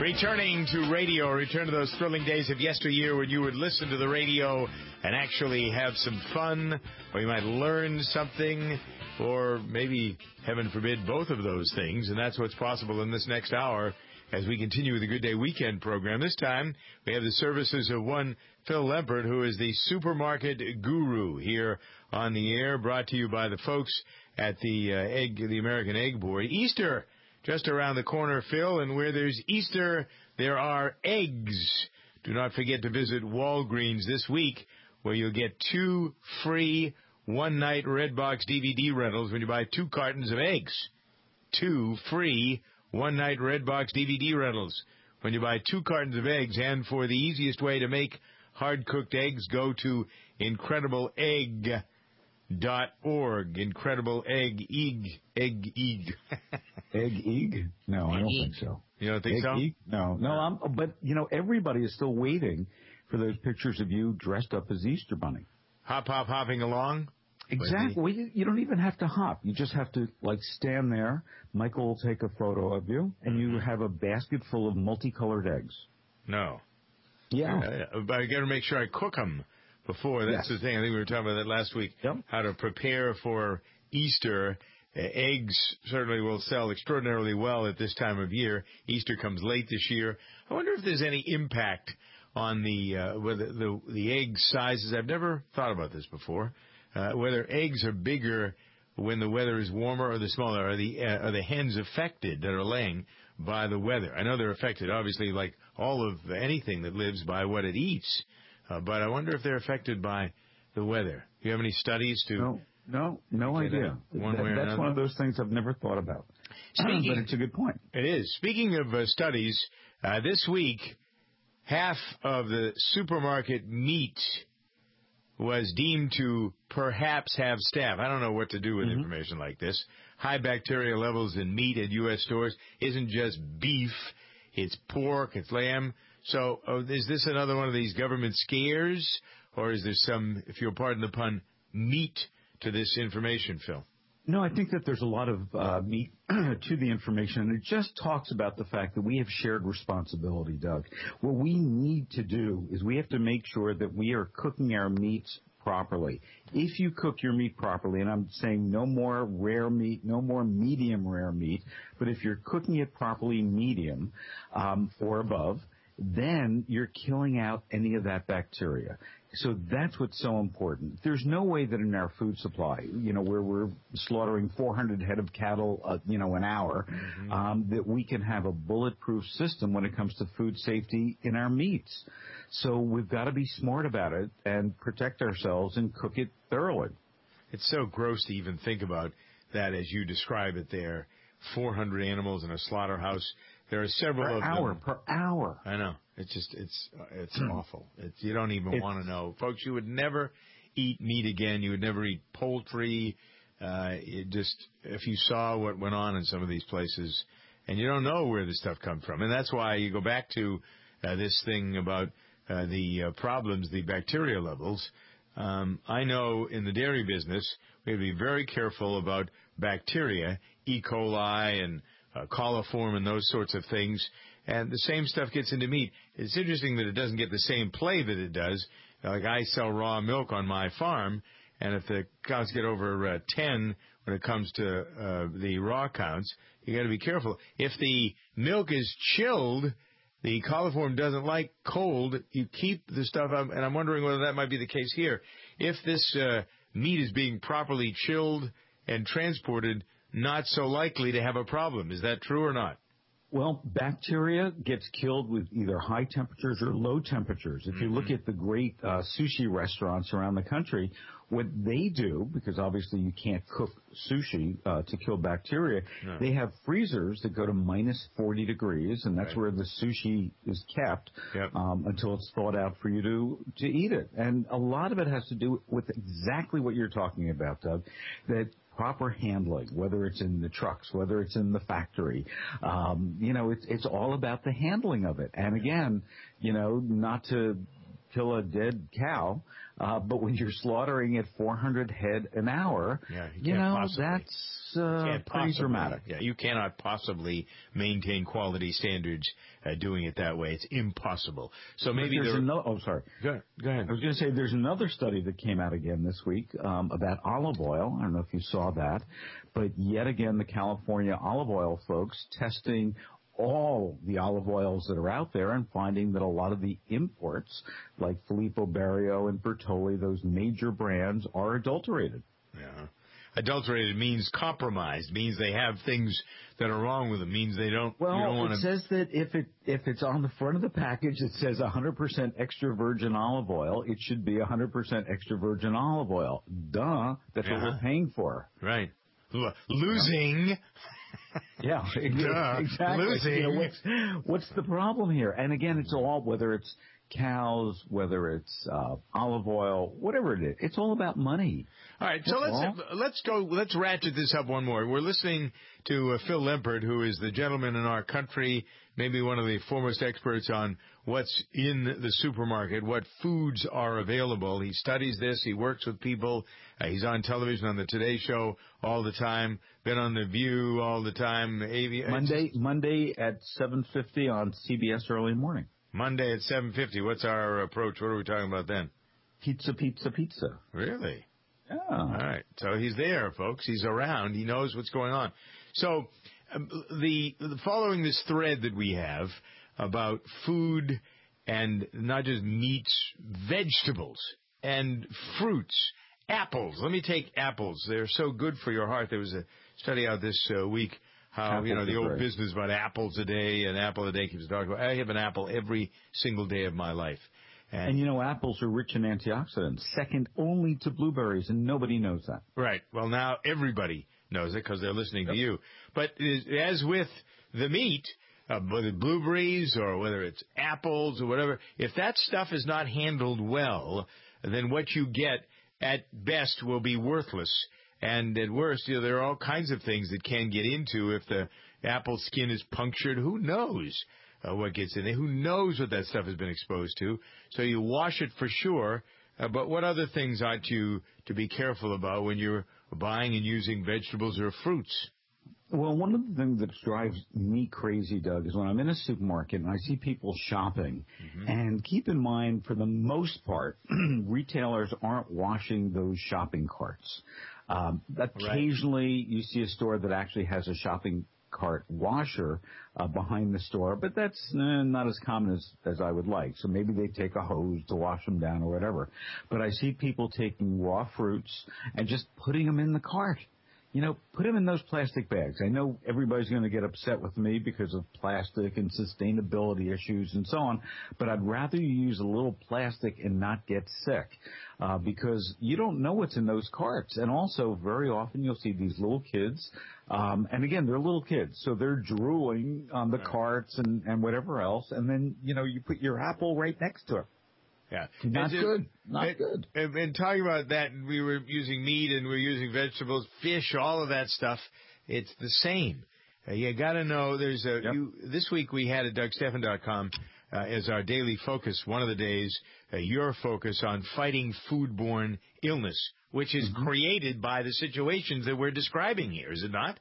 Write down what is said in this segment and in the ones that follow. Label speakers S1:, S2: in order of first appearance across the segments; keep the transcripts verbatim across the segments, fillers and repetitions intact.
S1: Returning to radio, return to those thrilling days of yesteryear when you would listen to the radio and actually have some fun, or you might learn something, or maybe, heaven forbid, both of those things. And that's what's possible in this next hour as we continue with the Good Day Weekend program. This time, we have the services of one Phil Lempert, who is the supermarket guru here on the air, brought to you by the folks at the uh, egg, the American Egg Board. Easter just around the corner, Phil, and where there's Easter, there are eggs. Do not forget to visit Walgreens this week, where you'll get two free one-night Redbox D V D rentals when you buy two cartons of eggs. Two free one-night Redbox D V D rentals when you buy two cartons of eggs. And for the easiest way to make hard-cooked eggs, go to Incredible Egg dot org. Incredible Egg Egg Egg Egg.
S2: Egg Egg? No, I don't think so.
S1: You don't think
S2: Egg
S1: so?
S2: Egg? No, no. I'm, but you know, everybody is still waiting for those pictures of you dressed up as Easter Bunny.
S1: Hop, hop, hopping along.
S2: Exactly. Well, you, you don't even have to hop. You just have to like stand there. Michael will take a photo of you, and you have a basket full of multicolored eggs.
S1: No.
S2: Yeah.
S1: Uh, but I got to make sure I cook them before. That's
S2: yes.
S1: the thing. I think we were talking about that last week.
S2: Yep.
S1: How to prepare for Easter. Uh, eggs certainly will sell extraordinarily well at this time of year. Easter comes late this year. I wonder if there's any impact on the uh, whether the the egg sizes. I've never thought about this before. Uh, whether eggs are bigger when the weather is warmer or the smaller. Are the uh, are the hens affected that are laying by the weather? I know they're affected, obviously, like all of anything that lives, by what it eats. Uh, but I wonder if they're affected by the weather. Do you have any studies to?
S2: No, no, no idea.
S1: One
S2: that,
S1: way or
S2: that's
S1: another?
S2: one of those things I've never thought about.
S1: Speaking,
S2: but it's a good point.
S1: It is. Speaking of uh, studies, uh, this week, half of the supermarket meat was deemed to perhaps have staph. I don't know what to do with mm-hmm. information like this. High bacteria levels in meat at U S stores isn't just beef. It's pork, it's lamb. So oh, is this another one of these government scares? Or is there some, if you'll pardon the pun, meat to this information, Phil?
S2: No, I think that there's a lot of uh, meat to the information, and it just talks about the fact that we have shared responsibility, Doug. What we need to do is we have to make sure that we are cooking our meats properly. If you cook your meat properly, and I'm saying no more rare meat, no more medium rare meat, but if you're cooking it properly medium um, or above, then you're killing out any of that bacteria. So that's what's so important. There's no way that in our food supply, you know, where we're slaughtering four hundred head of cattle, uh, you know, an hour, mm-hmm. um, that we can have a bulletproof system when it comes to food safety in our meats. So we've got to be smart about it and protect ourselves and cook it thoroughly.
S1: It's so gross to even think about that as you describe it there. four hundred animals in a slaughterhouse. There are several
S2: per
S1: of
S2: hour,
S1: them.
S2: Per hour.
S1: I know. It's just, it's it's awful. It's, you don't even want to know. Folks, you would never eat meat again. You would never eat poultry. Uh, it just, if you saw what went on in some of these places, and you don't know where this stuff comes from. And that's why you go back to uh, this thing about uh, the uh, problems, the bacteria levels. Um, I know in the dairy business, we have to be very careful about bacteria, E. coli and Uh, coliform and those sorts of things, and the same stuff gets into meat. It's interesting that it doesn't get the same play that it does. Like I sell raw milk on my farm, and if the cows get over uh, ten when it comes to uh, the raw counts, you got to be careful. If the milk is chilled, the coliform doesn't like cold. You keep the stuff up, and I'm wondering whether that might be the case here. If this uh, meat is being properly chilled and transported, not so likely to have a problem. Is that true or not?
S2: Well, bacteria gets killed with either high temperatures or low temperatures. If you look at the great uh, sushi restaurants around the country, what they do, because obviously you can't cook sushi uh, to kill bacteria, no. They have freezers that go to minus forty degrees, and that's right. where the sushi is kept yep. um, until it's thawed out for you to, to eat it. And a lot of it has to do with exactly what you're talking about, Doug, that proper handling, whether it's in the trucks, whether it's in the factory. Um, you know, it's, it's all about the handling of it. And again, you know, not to kill a dead cow, uh, but when you're slaughtering at four hundred head an hour,
S1: yeah, you,
S2: you know,
S1: possibly.
S2: that's uh, pretty
S1: possibly,
S2: dramatic.
S1: Yeah, you cannot possibly maintain quality standards uh, doing it that way. It's impossible. So maybe
S2: there's
S1: there...
S2: no. Oh, sorry.
S1: Go, go ahead.
S2: I was going to say there's another study that came out again this week um, about olive oil. I don't know if you saw that, but yet again, the California olive oil folks testing all the olive oils that are out there and finding that a lot of the imports, like Filippo Berio and Bertolli, those major brands, are adulterated.
S1: Yeah. Adulterated means compromised, means they have things that are wrong with them, means they don't...
S2: Well,
S1: you don't
S2: it
S1: wanna...
S2: says that if it if it's on the front of the package, it says one hundred percent extra virgin olive oil, it should be one hundred percent extra virgin olive oil. Duh, that's
S1: yeah.
S2: what we're paying for.
S1: Right. L- losing...
S2: Yeah,
S1: Duh.
S2: exactly.
S1: Losing.
S2: You know, what's, what's the problem here? And again, it's all, whether it's cows, whether it's uh, olive oil, whatever it is, it's all about money.
S1: All right, so
S2: That's
S1: let's
S2: all.
S1: let's go. Let's ratchet this up one more. We're listening to uh, Phil Lempert, who is the gentleman in our country, maybe one of the foremost experts on what's in the supermarket, what foods are available. He studies this. He works with people. Uh, he's on television on the Today Show all the time. Been on The View all the time. A V,
S2: Monday, Monday at seven fifty on C B S Early Morning.
S1: Monday at seven fifty. What's our approach? What are we talking about then?
S2: Pizza, pizza, pizza.
S1: Really?
S2: Yeah.
S1: All right. So he's there, folks. He's around. He knows what's going on. So um, the, the following this thread that we have about food and not just meats, vegetables and fruits, apples. Let me take apples. They're so good for your heart. There was a study out this uh, week how,
S2: apples
S1: you know, the old
S2: great.
S1: business about apples a day, an apple a day keeps talking about. I have an apple every single day of my life. And,
S2: and, you know, apples are rich in antioxidants, second only to blueberries, and nobody knows that.
S1: Right. Well, now everybody knows it because they're listening yep. to you. But as with the meat, uh, whether blueberries or whether it's apples or whatever, if that stuff is not handled well, then what you get at best will be worthless. And at worst, you know, there are all kinds of things that can get into if the apple skin is punctured. Who knows? Uh, what gets in there? Who knows what that stuff has been exposed to? So you wash it for sure. Uh, but what other things ought you to be careful about when you're buying and using vegetables or fruits?
S2: Well, one of the things that drives me crazy, Doug, is when I'm in a supermarket and I see people shopping. Mm-hmm. And keep in mind, for the most part, retailers aren't washing those shopping carts. Um, occasionally, right. you see a store that actually has a shopping cart washer uh, behind the store, but that's eh, not as common as, as I would like. So maybe they take a hose to wash them down or whatever. But I see people taking raw fruits and just putting them in the cart. You know, put them in those plastic bags. I know everybody's going to get upset with me because of plastic and sustainability issues and so on, but I'd rather you use a little plastic and not get sick uh, because you don't know what's in those carts. And also, very often you'll see these little kids, um, and again, they're little kids, so they're drooling on the right. carts and, and whatever else, and then, you know, you put your apple right next to it.
S1: Yeah.
S2: Not
S1: just,
S2: good. Not
S1: and,
S2: good.
S1: And, and talking about that, we were using meat and we were using vegetables, fish, all of that stuff. It's the same. Uh, you got to know there's a,
S2: yep.
S1: you, this week we had at Doug Stephan dot com uh, as our daily focus, one of the days, uh, your focus on fighting foodborne illness, which is mm-hmm. created by the situations that we're describing here, is it not?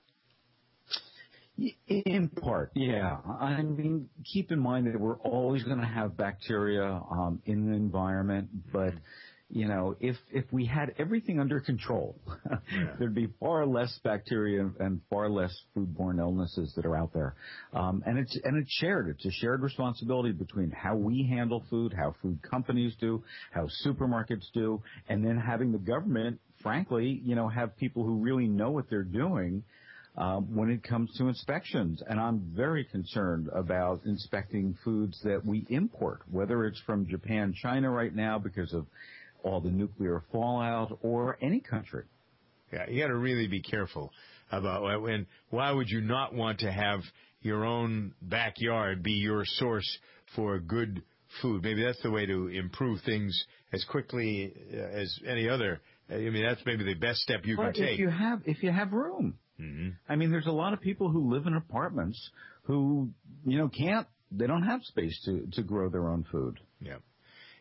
S2: In part, yeah. I mean, keep in mind that we're always going to have bacteria um, in the environment, but, you know, if if we had everything under control, yeah. there'd be far less bacteria and far less foodborne illnesses that are out there. Um, and it's and it's shared. It's a shared responsibility between how we handle food, how food companies do, how supermarkets do, and then having the government, frankly, you know, have people who really know what they're doing Um, when it comes to inspections. And I'm very concerned about inspecting foods that we import, whether it's from Japan, China right now because of all the nuclear fallout, or any country.
S1: Yeah, you got to really be careful about when. Why would you not want to have your own backyard be your source for good food? Maybe that's the way to improve things as quickly as any other. I mean, that's maybe the best step you
S2: but
S1: can take.
S2: If you have, if you have room.
S1: Mm-hmm.
S2: I mean, there's a lot of people who live in apartments who, you know, can't, they don't have space to, to grow their own food.
S1: Yeah.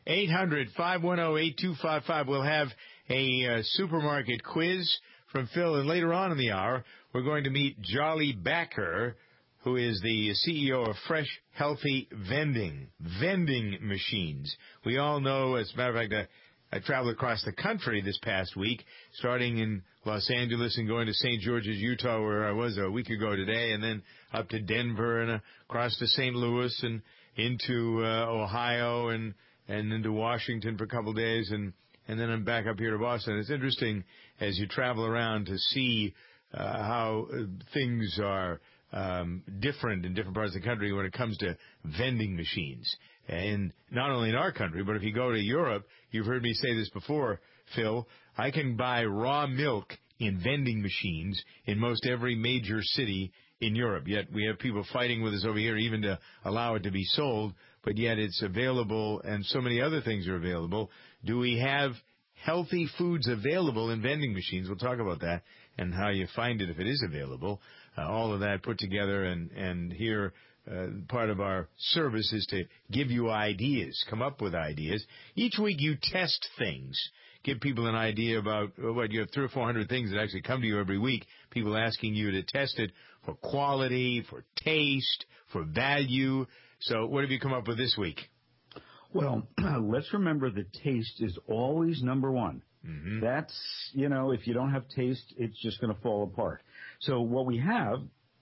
S1: eight hundred, five one zero, eight two five five. We'll have a uh, supermarket quiz from Phil, and later on in the hour, we're going to meet Jolly Backer, who is the C E O of Fresh Healthy Vending, vending machines. We all know, as a matter of fact, I, I traveled across the country this past week, starting in Los Angeles and going to Saint George's, Utah, where I was a week ago today, and then up to Denver and across to Saint Louis and into uh, Ohio and, and into Washington for a couple of days, and, and then I'm back up here to Boston. It's interesting as you travel around to see uh, how uh, things are Um, different in different parts of the country when it comes to vending machines. And not only in our country, but if you go to Europe, you've heard me say this before, Phil, I can buy raw milk in vending machines in most every major city in Europe. Yet we have people fighting with us over here even to allow it to be sold, but yet it's available and so many other things are available. Do we have healthy foods available in vending machines? We'll talk about that and how you find it if it is available. Uh, all of that put together, and, and here uh, part of our service is to give you ideas, come up with ideas. Each week you test things, give people an idea about what you have three or four hundred things that actually come to you every week, people asking you to test it for quality, for taste, for value. So what have you come up with this week?
S2: Well, let's remember that taste is always number one. Mm-hmm. That's, you know, if you don't have taste, it's just going to fall apart. So what we have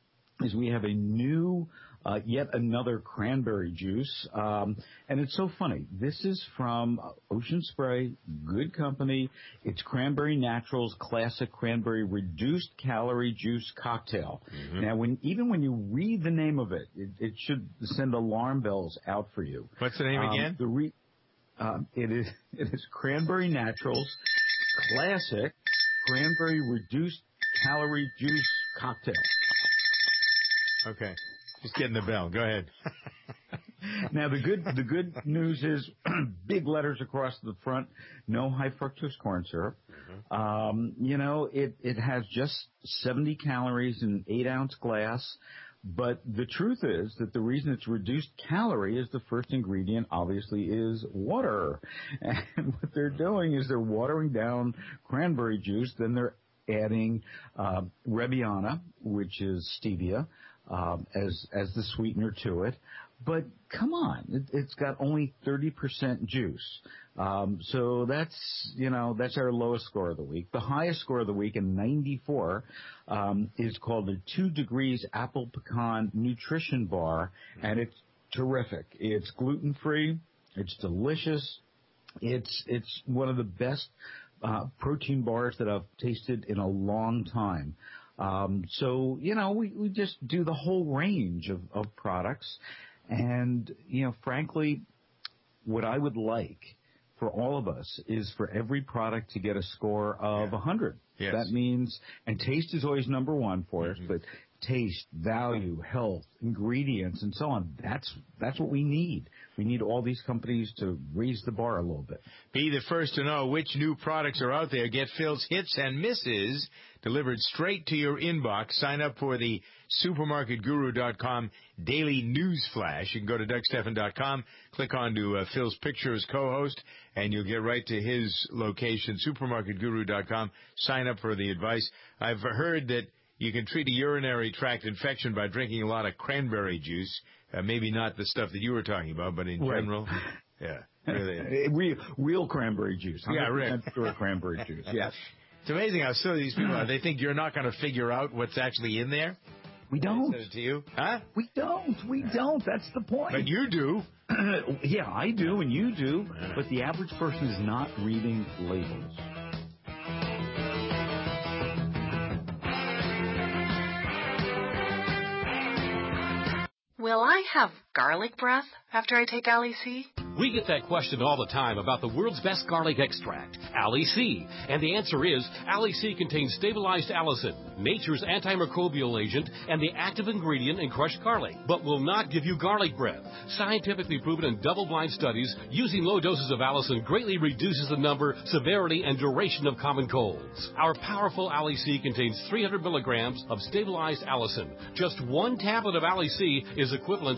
S2: is we have a new, uh, yet another cranberry juice. Um, and it's so funny. This is from Ocean Spray, good company. It's Cranberry Naturals Classic Cranberry Reduced Calorie Juice Cocktail. Mm-hmm. Now, when even when you read the name of it, it, it should send alarm bells out for you.
S1: What's the name
S2: um,
S1: again?
S2: The re- um, it is it is Cranberry Naturals Classic Cranberry Reduced Calorie Juice Cocktail.
S1: Okay. Just getting the bell. Go ahead.
S2: Now, the good the good news is big letters across the front, no high fructose corn syrup. Mm-hmm. Um, you know, it, it has just seventy calories in an eight-ounce glass. But the truth is that the reason it's reduced calorie is the first ingredient, obviously, is water. And what they're doing is they're watering down cranberry juice, then they're adding uh, Rebiana, which is stevia, um, as as the sweetener to it. But come on, it, it's got only thirty percent juice. Um, so that's, you know, that's our lowest score of the week. The highest score of the week, in ninety-four, um, is called the Two Degrees Apple Pecan Nutrition Bar, and it's terrific. It's gluten-free. It's delicious. It's it's one of the best uh, protein bars that I've tasted in a long time. Um, so, you know, we, we just do the whole range of, of products. And, you know, frankly, what I would like for all of us is for every product to get a score of yeah. one hundred.
S1: Yes.
S2: That means, and taste is always number one for mm-hmm. us, but taste, value, health, ingredients, and so on, that's that's what we need. We need all these companies to raise the bar a little bit.
S1: Be the first to know which new products are out there. Get Phil's hits and misses delivered straight to your inbox. Sign up for the supermarket guru dot com daily news flash. You can go to Doug Stephan dot com, click on to uh, Phil's picture as co-host, and you'll get right to his location, supermarket guru dot com. Sign up for the advice. I've heard that you can treat a urinary tract infection by drinking a lot of cranberry juice. Uh, maybe not the stuff that you were talking about, but in
S2: right.
S1: general, yeah, really.
S2: real, real cranberry juice.
S1: Yeah, real
S2: pure cranberry juice. Yes.
S1: It's amazing how silly these people are. They think you're not going to figure out what's actually in there.
S2: We don't.
S1: They said it to you, huh?
S2: We don't. We don't. That's the point.
S1: But you do.
S2: Yeah, I do, and you do. But the average person is not reading labels.
S3: Will I have garlic breath after I take Ali C?
S4: We get that question all the time about the world's best garlic extract, Ali C. And the answer is, Ali C contains stabilized allicin, nature's antimicrobial agent, and the active ingredient in crushed garlic, but will not give you garlic breath. Scientifically proven in double-blind studies, using low doses of allicin greatly reduces the number, severity, and duration of common colds. Our powerful Ali C contains three hundred milligrams of stabilized allicin. Just one tablet of Ali C is equivalent to forty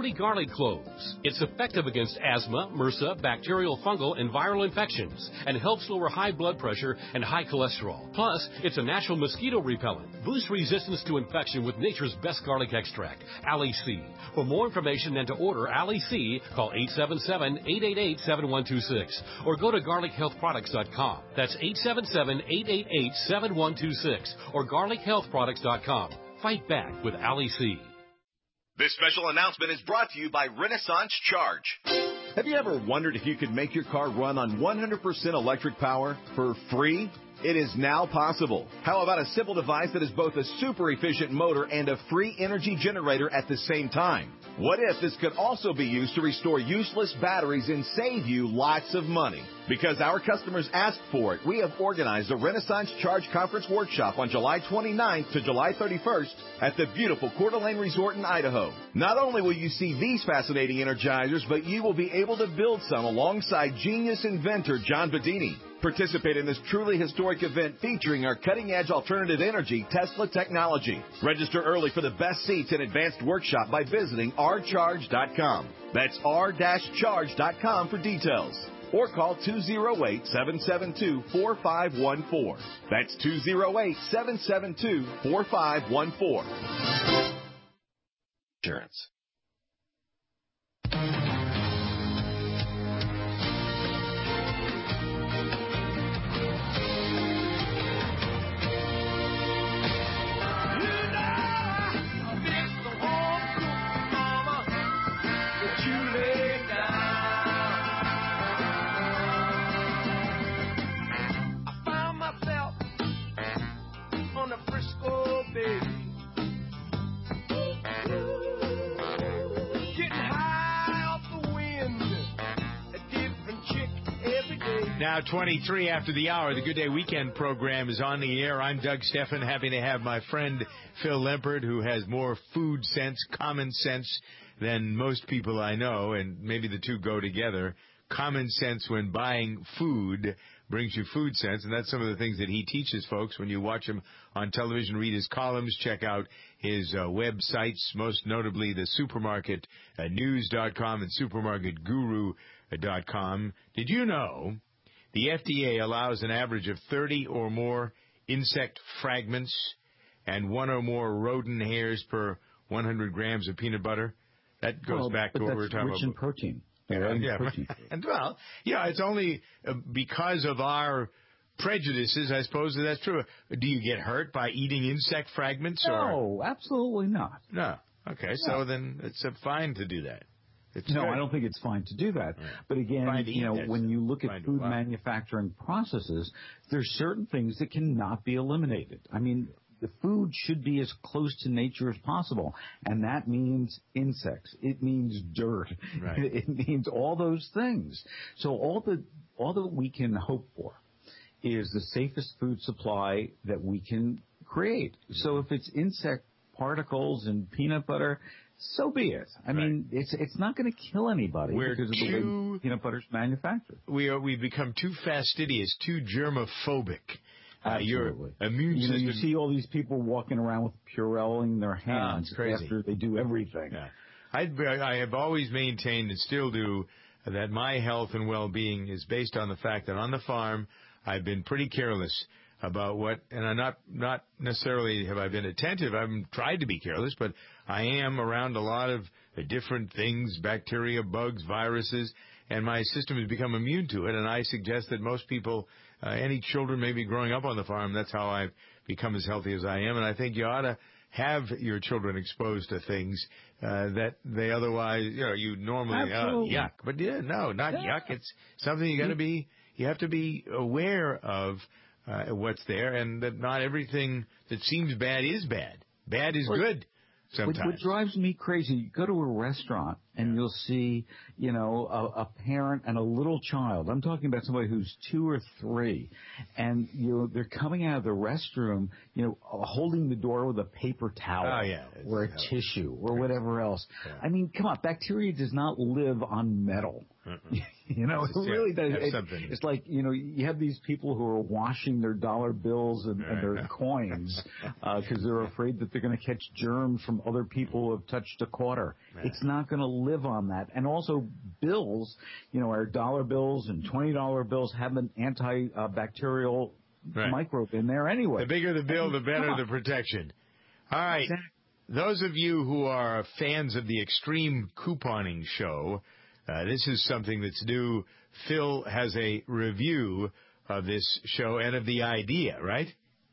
S4: forty garlic cloves. It's effective against asthma, MRSA, bacterial, fungal, and viral infections, and helps lower high blood pressure and high cholesterol. Plus, it's a natural mosquito repellent. Boost resistance to infection with nature's best garlic extract, Ali C. For more information and to order Ali C, call eight seven seven, eight eight eight, seven one two six or go to garlic health products dot com. That's eight seven seven, eight eight eight, seven one two six or garlic health products dot com. Fight back with Ali C.
S5: This special announcement is brought to you by Renaissance Charge. Have you ever wondered if you could make your car run on one hundred percent electric power for free? It is now possible. How about a simple device that is both a super efficient motor and a free energy generator at the same time? What if this could also be used to restore useless batteries and save you lots of money? Because our customers asked for it, we have organized a Renaissance Charge Conference Workshop on July twenty-ninth to July thirty-first at the beautiful Coeur d'Alene Resort in Idaho. Not only will you see these fascinating energizers, but you will be able to build some alongside genius inventor John Bedini. Participate in this truly historic event featuring our cutting-edge alternative energy Tesla technology. Register early for the best seats and advanced workshop by visiting r charge dot com. That's r charge dot com for details. Or call two oh eight, seven seven two, four five one four. That's two oh eight, seven seven two, four five one four. Insurance.
S1: Now twenty-three after the hour, the Good Day Weekend program is on the air. I'm Doug Steffen, happy to have my friend Phil Lempert, who has more food sense, common sense than most people I know, and maybe the two go together. Common sense when buying food brings you food sense, and that's some of the things that he teaches folks. When you watch him on television, read his columns, check out his uh, websites, most notably the supermarket news dot com and supermarket guru dot com. Did you know the F D A allows an average of thirty or more insect fragments and one or more rodent hairs per one hundred grams of peanut butter? That goes
S2: well,
S1: back to what we were talking
S2: rich
S1: about.
S2: in protein.
S1: Yeah, yeah.
S2: protein.
S1: And well, yeah, it's only uh, because of our prejudices, I suppose that that's true. Do you get hurt by eating insect fragments?
S2: No,
S1: or?
S2: absolutely not.
S1: No. Okay, no. So then it's uh, fine to do that. It's
S2: no,
S1: good.
S2: I don't think it's fine to do that. Right. But again, fine you know, when you look at food manufacturing processes, there's certain things that cannot be eliminated. I mean, the food should be as close to nature as possible, and that means insects. It means dirt.
S1: Right.
S2: It means all those things. So all the all that we can hope for is the safest food supply that we can create. So if it's insect particles and peanut butter, so be it. I right. mean, it's it's not going to kill anybody
S1: We're
S2: because of
S1: too,
S2: the way peanut butter's manufactured.
S1: We are we've become too fastidious, too germophobic. Uh, your immune
S2: you know,
S1: system.
S2: You see all these people walking around with Purell in their hands
S1: oh,
S2: after they do everything.
S1: Yeah. I, I have always maintained and still do that my health and well-being is based on the fact that on the farm I've been pretty careless about what, and I'm not not necessarily have I been attentive. I've tried to be careless, but I am around a lot of different things, bacteria, bugs, viruses, and my system has become immune to it. And I suggest that most people, uh, any children maybe growing up on the farm, that's how I've become as healthy as I am. And I think you ought to have your children exposed to things uh, that they otherwise, you know, you normally, uh, yuck. But yeah, no, not yeah. yuck. It's something you got to be, you have to be aware of uh, what's there, and that not everything that seems bad is bad. Bad is well, good. Sometimes.
S2: What, what drives me crazy, you go to a restaurant and yeah. you'll see, you know, a, a parent and a little child. I'm talking about somebody who's two or three, and you know they're coming out of the restroom, you know, holding the door with a paper towel
S1: oh, yeah.
S2: or a
S1: it's,
S2: tissue or whatever else.
S1: Yeah.
S2: I mean, come on, bacteria does not live on metal. You know, it
S1: Yeah,
S2: really does.
S1: have
S2: It,
S1: something.
S2: it's like, you know, you have these people who are washing their dollar bills and, and their coins because uh, they're afraid that they're going to catch germs from other people who have touched a quarter.
S1: Right.
S2: It's not going to live on that. And also bills, you know, our dollar bills and twenty dollar bills have an antibacterial
S1: Right.
S2: microbe in there anyway.
S1: The bigger the bill, the better
S2: Come
S1: the
S2: on.
S1: protection. All right.
S2: Exactly.
S1: Those of you who are fans of the Extreme Couponing Show, uh, this is something that's new. Phil has a review of this show and of the idea, right?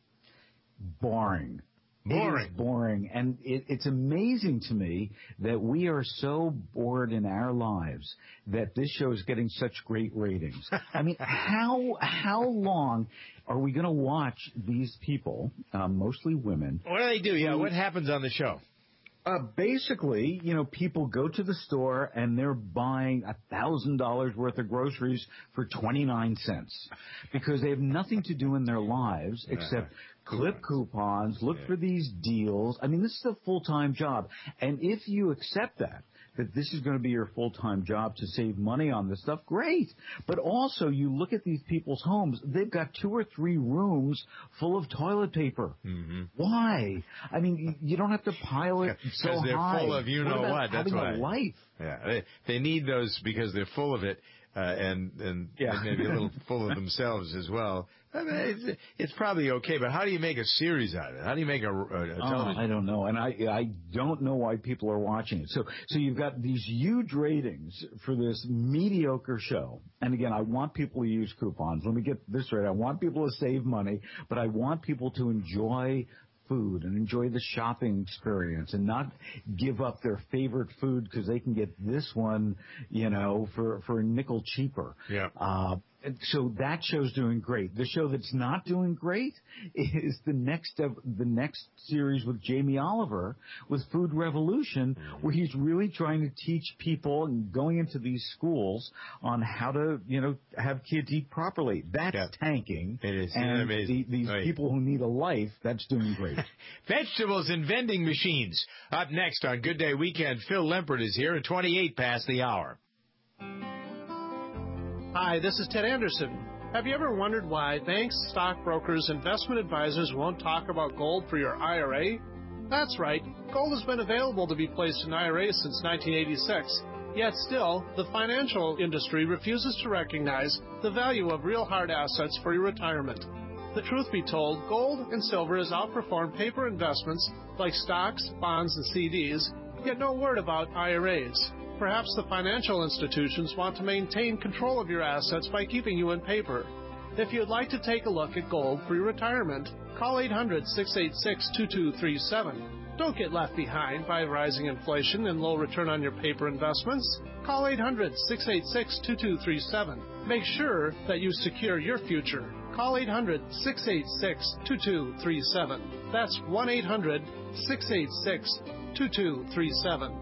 S2: Boring.
S1: Boring.
S2: It is boring. And it, it's amazing to me that we are so bored in our lives that this show is getting such great ratings. I mean, how how long are we going to watch these people, uh, mostly women?
S1: What do they do? Yeah, what happens on the show?
S2: Uh, basically, you know, people go to the store and they're buying a thousand dollars worth of groceries for twenty nine cents because they have nothing to do in their lives except clip coupons, look
S1: Yeah.
S2: for these deals. I mean, this is a full time job, and if you accept that. That this is going to be your full-time job to save money on this stuff, great. But also, you look at these people's homes, they've got two or three rooms full of toilet paper.
S1: Mm-hmm.
S2: Why? I mean, you, you don't have to pile it so
S1: Because they're
S2: high.
S1: full of you know
S2: what.
S1: what. That's
S2: having
S1: why.
S2: a life.
S1: Yeah, they, they need those because they're full of it, uh, and and
S2: Yeah.
S1: maybe a little full of themselves as well. I mean, it's, it's probably okay, but how do you make a series out of it? How do you make a, a, a
S2: Oh,
S1: television?
S2: I don't know, and I I don't know why people are watching it. So so you've got these huge ratings for this mediocre show. And again, I want people to use coupons. Let me get this right. I want people to save money, but I want people to enjoy food and enjoy the shopping experience and not give up their favorite food because they can get this one, you know, for, for a nickel cheaper.
S1: Yeah.
S2: Uh, and so that show's doing great. The show that's not doing great is the next of the next series with Jamie Oliver with Food Revolution, where he's really trying to teach people and going into these schools on how to, you know, have kids eat properly. That's
S1: Yeah.
S2: tanking.
S1: It is.
S2: And
S1: Amazing.
S2: the, these
S1: Right.
S2: people who need a life, that's doing great.
S1: Vegetables and vending machines. Up next on Good Day Weekend, Phil Lempert is here at twenty-eight past the hour.
S6: Hi, this is Ted Anderson. Have you ever wondered why banks, stockbrokers, investment advisors won't talk about gold for your I R A? That's right. Gold has been available to be placed in I R As since nineteen eighty-six. Yet still, the financial industry refuses to recognize the value of real hard assets for your retirement. The truth be told, gold and silver has outperformed paper investments like stocks, bonds, and C Ds, yet no word about I R As. Perhaps the financial institutions want to maintain control of your assets by keeping you in paper. If you'd like to take a look at gold for your retirement, call eight hundred, six eight six, two two three seven. Don't get left behind by rising inflation and low return on your paper investments. Call eight hundred, six eight six, two two three seven. Make sure that you secure your future. Call eight hundred, six eight six, two two three seven. That's one eight hundred, six eight six, two two three seven.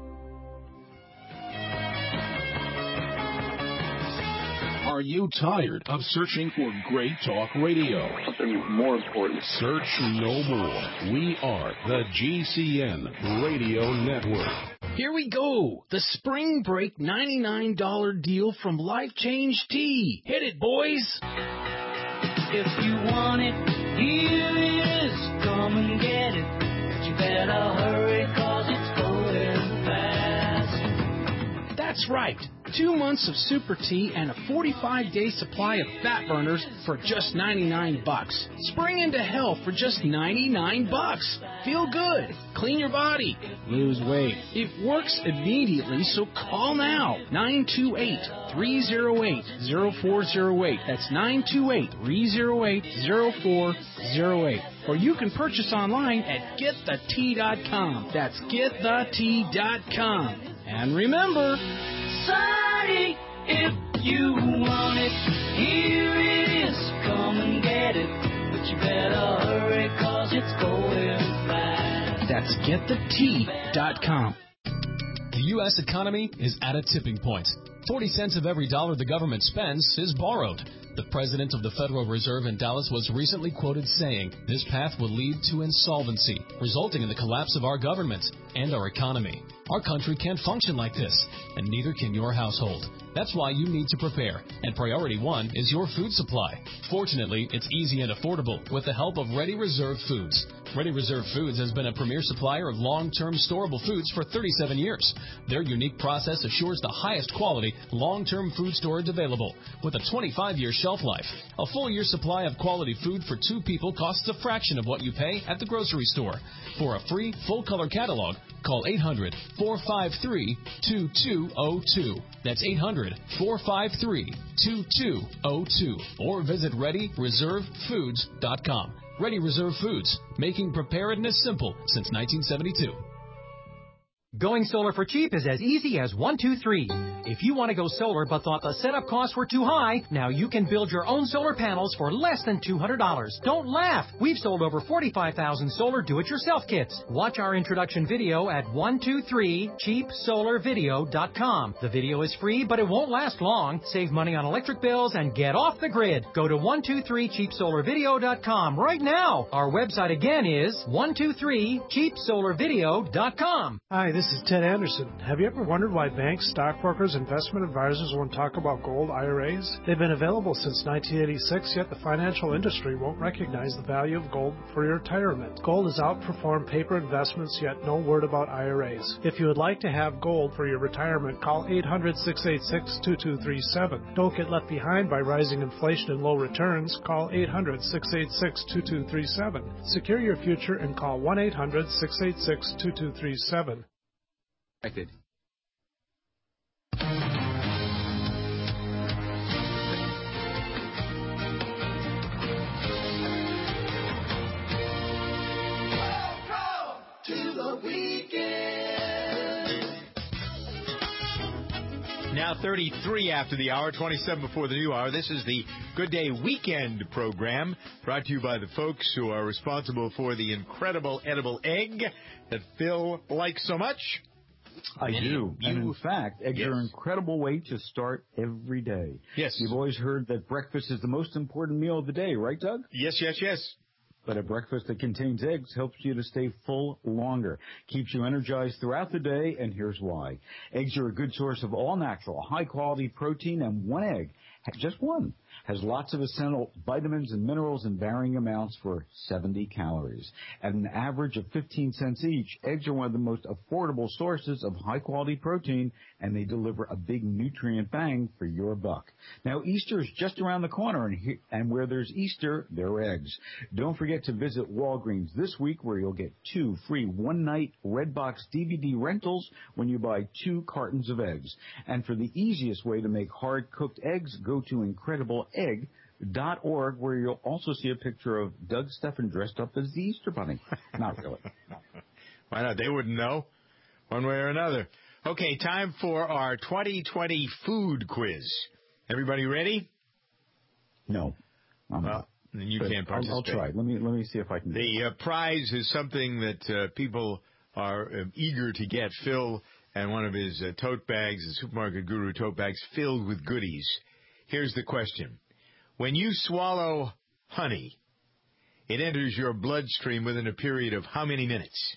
S7: Are you tired of searching for great talk radio?
S8: Something more important.
S7: Search no more. We are the G C N Radio Network.
S9: Here we go. The Spring Break ninety-nine dollars deal from Life Change Tea. Hit it, boys.
S10: If you want it, here it is. Come and get it. But you better hurry, cause it's going fast.
S9: That's right. Two months of Super Tea and a forty-five day supply of fat burners for just ninety-nine bucks. Spring into health for just ninety-nine bucks. Feel good. Clean your body. Lose weight. It works immediately, so call now. nine two eight, three oh eight, oh four oh eight. That's nine two eight, three oh eight, oh four oh eight. Or you can purchase online at get the tea dot com. That's get the tea dot com. And remember,
S10: Sonny, if you want it, here it is. Come and get it. But you better hurry, cause it's going fast.
S9: that's get the tea dot com.
S11: The U S economy is at a tipping point. forty cents of every dollar the government spends is borrowed.
S8: The president of the Federal Reserve in Dallas was recently quoted saying, "This path will lead to insolvency, resulting in the collapse of our government and our economy. Our country can't function like this, and neither can your household. That's why you need to prepare, and priority one is your food supply. Fortunately, it's easy and affordable with the help of Ready Reserve Foods. Ready Reserve Foods has been a premier supplier of long-term storable foods for thirty-seven years. Their unique process assures the highest quality, long-term food storage available with a twenty-five year shelf life. A full year supply of quality food for two people costs a fraction of what you pay at the grocery store. For a free, full-color catalog, call eight hundred, four five three, two two zero two. That's eight hundred, four five three, two two zero two. Or visit ready reserve foods dot com. Ready Reserve Foods, making preparedness simple since nineteen seventy-two.
S11: Going solar for cheap is as easy as one, two, three. If you want to go solar but thought the setup costs were too high, now you can build your own solar panels for less than two hundred dollars. Don't laugh! We've sold over forty-five thousand solar do-it-yourself kits. Watch our introduction video at one two three cheap solar video dot com. The video is free, but it won't last long. Save money on electric bills and get off the grid. Go to one two three cheap solar video dot com right now. Our website again is one two three cheap solar video dot com.
S6: Hi, this is Ted Anderson. Have you ever wondered why banks, stockbrokers, investment advisors won't talk about gold I R As? They've been available since nineteen eighty-six, yet the financial industry won't recognize the value of gold for your retirement. Gold has outperformed paper investments, yet no word about I R As. If you would like to have gold for your retirement, call eight hundred, six eight six, two two three seven. Don't get left behind by rising inflation and low returns. Call eight hundred, six eight six, two two three seven. Secure your future and call one eight hundred, six eight six, two two three seven.
S10: To the weekend.
S1: Now thirty-three after the hour, twenty-seven before the new hour. This is the Good Day Weekend program brought to you by the folks who are responsible for the incredible edible egg that Phil likes so much.
S2: I do.
S1: You,
S2: and in fact, eggs
S1: yes.
S2: are an incredible way to start every day.
S1: Yes.
S2: You've always heard that breakfast is the most important meal of the day, right, Doug?
S1: Yes, yes, yes.
S2: But a breakfast that contains eggs helps you to stay full longer, keeps you energized throughout the day, and here's why. Eggs are a good source of all-natural, high-quality protein, and one egg, just one, has lots of essential vitamins and minerals in varying amounts for seventy calories. At an average of fifteen cents each, eggs are one of the most affordable sources of high-quality protein, and they deliver a big nutrient bang for your buck. Now, Easter is just around the corner, and, he, and where there's Easter, there are eggs. Don't forget to visit Walgreens this week, where you'll get two free one-night Redbox D V D rentals when you buy two cartons of eggs. And for the easiest way to make hard-cooked eggs, go to incredible egg dot org, where you'll also see a picture of Doug Stephan dressed up as the Easter Bunny. Not really.
S1: Why not? They wouldn't know one way or another. Okay, time for our twenty twenty food quiz. Everybody ready?
S2: No. I'm
S1: well,
S2: not.
S1: then you
S2: But
S1: can't participate.
S2: I'll, I'll try. Let me let me see if I can.
S1: The uh, prize is something that uh, people are uh, eager to get. Phil and one of his uh, tote bags, the Supermarket Guru tote bags, filled with goodies. Here's the question. When you swallow honey, it enters your bloodstream within a period of how many minutes?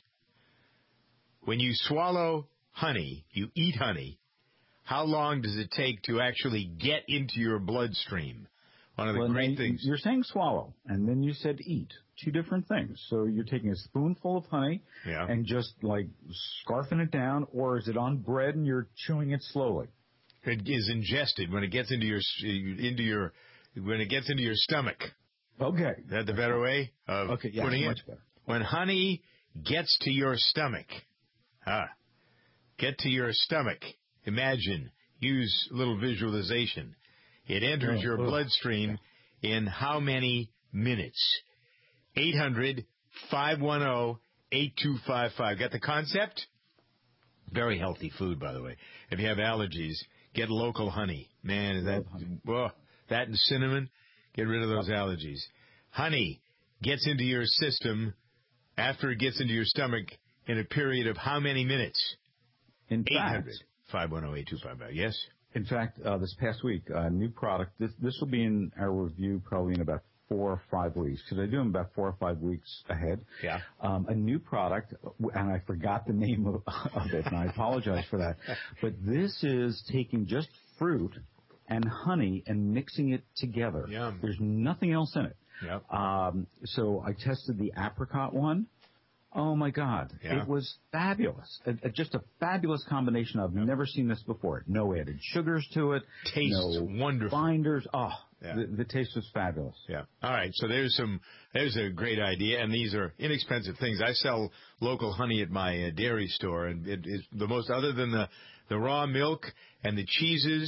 S1: When you swallow honey, you eat honey, how long does it take to actually get into your bloodstream? One of the
S2: well,
S1: great
S2: they,
S1: things.
S2: You're saying swallow, and then you said eat. Two different things. So you're taking a spoonful of honey
S1: yeah.
S2: and just like scarfing it down, or is it on bread and you're chewing it slowly?
S1: It is ingested when it gets into your into your when it gets into your stomach.
S2: Okay,
S1: is that the better way of
S2: okay, yeah,
S1: putting
S2: much
S1: it?
S2: Better.
S1: When honey gets to your stomach, ah, get to your stomach. Imagine, use a little visualization. It enters
S2: oh,
S1: your
S2: oh.
S1: bloodstream in how many minutes? eight hundred, five one zero, eight two five five. Got the concept? Very healthy food, by the way. If you have allergies, get local honey. Man, is that whoa, that and cinnamon, get rid of those allergies. Honey gets into your system after it gets into your stomach in a period of how many minutes?
S2: In
S1: eight hundred,
S2: fact,
S1: five one zero, eight two five five. Yes?
S2: In fact, uh, this past week, a uh, new product. This this will be in our review probably in about four or five weeks because I do them about four or five weeks ahead.
S1: Yeah.
S2: Um, a new product, and I forgot the name of, of it, and I apologize for that. But this is taking just fruit and honey and mixing it together.
S1: Yum.
S2: There's nothing else in it.
S1: Yep.
S2: Um, so I tested the apricot one. Oh, my God.
S1: Yeah.
S2: It was fabulous. A, a, just a fabulous combination. I've yep. never seen this before. No added sugars to it.
S1: Tastes
S2: no
S1: wonderful.
S2: Binders. Oh,
S1: yeah.
S2: the, the taste was fabulous.
S1: Yeah. All right. So there's some, there's a great idea, and these are inexpensive things. I sell local honey at my uh, dairy store, and it is the most, other than the, the raw milk and the cheeses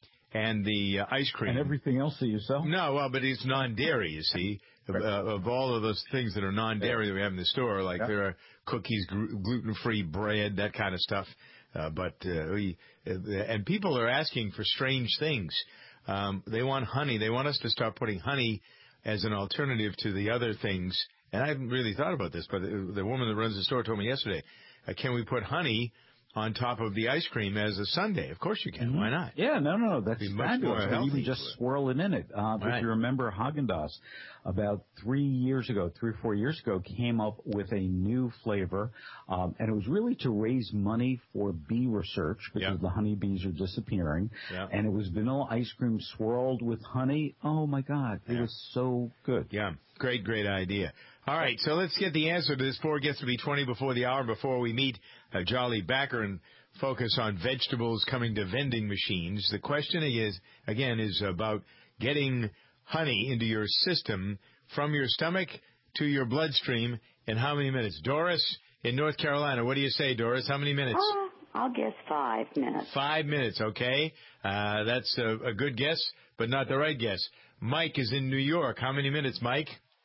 S1: and the uh, ice cream.
S2: And everything else that you sell?
S1: No, well, but it's non-dairy, you see. Of, uh, of all of those things that are non-dairy that we have in the store, like yeah. there are cookies, gl- gluten-free bread, that kind of stuff. Uh, but uh, we, uh, and people are asking for strange things. Um, they want honey. They want us to start putting honey as an alternative to the other things. And I haven't really thought about this, but the, the woman that runs the store told me yesterday, uh, can we put honey on top of the ice cream as a sundae? Of course you can. Mm-hmm. Why not?
S2: Yeah, no, no, no. That's fabulous.
S1: You
S2: even just swirl it in it. Uh,
S1: right.
S2: If you remember, Haagen-Dazs, about three years ago, three or four years ago, came up with a new flavor, um, and it was really to raise money for bee research because
S1: yeah.
S2: the honeybees are disappearing.
S1: Yeah.
S2: And it was vanilla ice cream swirled with honey. Oh, my God. It
S1: yeah.
S2: was so good.
S1: Yeah. Great, great idea. All right, so let's get the answer to this before it gets to be twenty before the hour, before we meet uh, Jolly Backer and focus on vegetables coming to vending machines. The question is, again, is about getting honey into your system from your stomach to your bloodstream in how many minutes? Doris in North Carolina, what do you say, Doris? How many minutes?
S12: Oh, I'll guess five minutes.
S1: Five minutes, okay. Uh, that's a, a good guess, but not the right guess. Mike is in New York. How many minutes, Mike?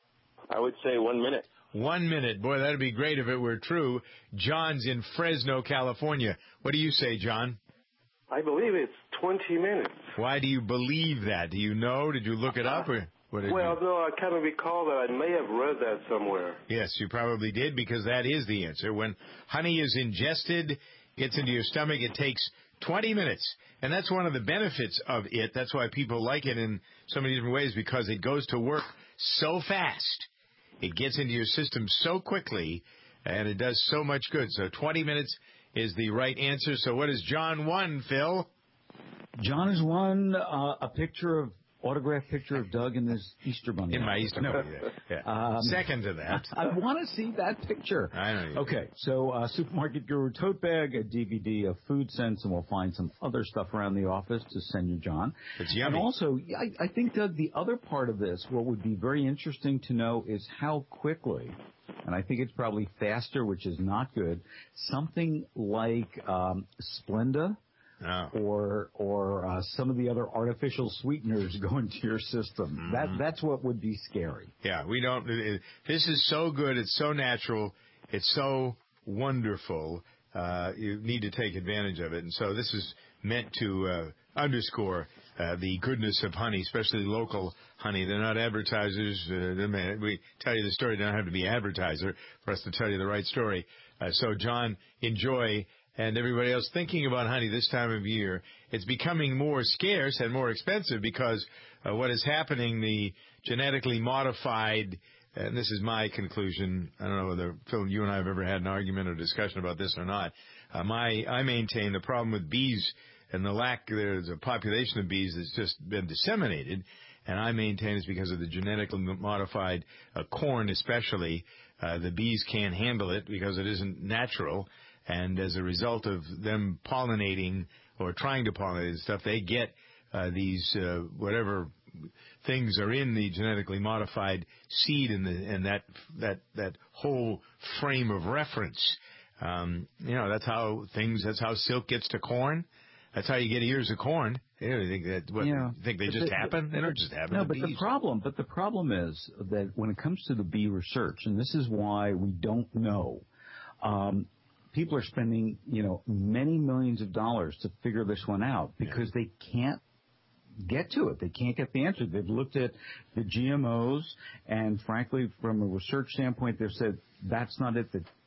S13: I would say one minute.
S1: One minute. Boy, that would be great if it were true. John's in Fresno, California. What do you say, John?
S14: I believe it's twenty minutes.
S1: Why do you believe that? Do you know? Did you look it up? Or what did
S14: well,
S1: you...
S14: no, I kind of recall that I may have read that somewhere.
S1: Yes, you probably did, because that is the answer. When honey is ingested, gets into your stomach, it takes twenty minutes. And that's one of the benefits of it. That's why people like it in so many different ways, because it goes to work so fast. It gets into your system so quickly, and it does so much good. So twenty minutes is the right answer. So what is John won, Phil?
S2: John has won uh, a picture of, autographed picture of Doug in his Easter Bunny.
S1: In my Easter Bunny, yeah. Um, Second to that.
S2: I want to see that picture.
S1: I know you
S2: Okay, so uh, Supermarket Guru tote bag, a D V D of Food Sense, and we'll find some other stuff around the office to send you, John.
S1: It's yummy.
S2: And also, I, I think, Doug, the other part of this, what would be very interesting to know is how quickly, and I think it's probably faster, which is not good, something like um, Splenda,
S1: Oh.
S2: or or uh, some of the other artificial sweeteners go into your system. Mm-hmm. That that's what would be scary.
S1: Yeah, we don't. It, this is so good. It's so natural. It's so wonderful. Uh, you need to take advantage of it. And so this is meant to uh, underscore uh, the goodness of honey, especially local honey. They're not advertisers. Uh, we tell you the story. They don't have to be advertiser for us to tell you the right story. Uh, so, John, enjoy. And everybody else thinking about honey this time of year, it's becoming more scarce and more expensive because uh, what is happening, the genetically modified, and this is my conclusion, I don't know whether, Phil, you and I have ever had an argument or discussion about this or not. Uh, my, I maintain the problem with bees and the lack, there's a population of bees that's just been disseminated, and I maintain it's because of the genetically modified uh, corn especially. Uh, the bees can't handle it because it isn't natural. And as a result of them pollinating or trying to pollinate stuff, they get uh, these uh, whatever things are in the genetically modified seed and, the, and that that that whole frame of reference. Um, you know, that's how things. That's how silk gets to corn. That's how you get ears of corn. You know, you think that what,
S2: yeah.
S1: you think they
S2: but
S1: just
S2: the,
S1: happen? They don't just happen.
S2: No,
S1: to
S2: but
S1: bees.
S2: the problem, but the problem is that when it comes to the bee research, and this is why we don't know. Um, People are spending, you know, many millions of dollars to figure this one out because yeah. they can't get to it. They can't get the answer. They've looked at the G M Os, and frankly, from a research standpoint, they've said that's not it. That